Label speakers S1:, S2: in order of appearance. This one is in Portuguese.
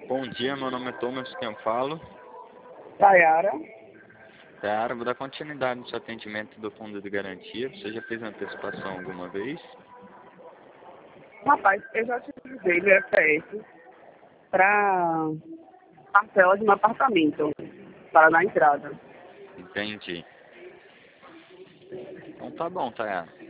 S1: Bom dia, meu nome é Thomas, quem eu falo.
S2: Tayara.
S1: Tayara, vou dar continuidade no seu atendimento do Fundo de Garantia. Você já fez antecipação alguma vez?
S2: Rapaz, eu já utilizei o IFS para parcela de um apartamento, para dar entrada.
S1: Entendi. Então tá bom, Tayara.